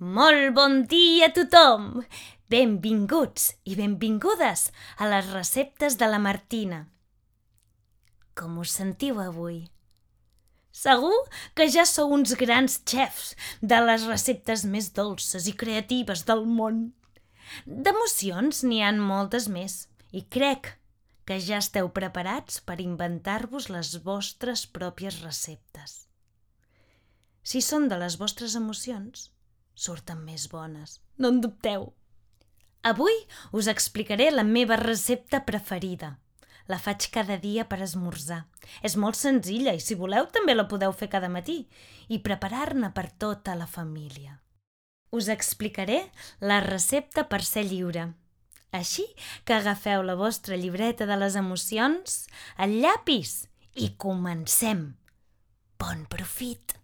Molt bon dia a tothom! Benvinguts i benvingudes a les receptes de la Martina. Com us sentiu avui? Segur que ja sou uns grans xefs de les receptes més dolces i creatives del món. D'emocions n'hi han moltes més i crec que ja esteu preparats per inventar-vos les vostres pròpies receptes. Si són de les vostres emocions, surten més bones, no en dubteu. Avui us explicaré la meva recepta preferida. La faig cada dia per esmorzar. És molt senzilla i si voleu també la podeu fer cada matí i preparar-ne per tota la família. Us explicaré la recepta per ser lliure. Així que agafeu la vostra llibreta de les emocions, el llapis i comencem. Bon profit!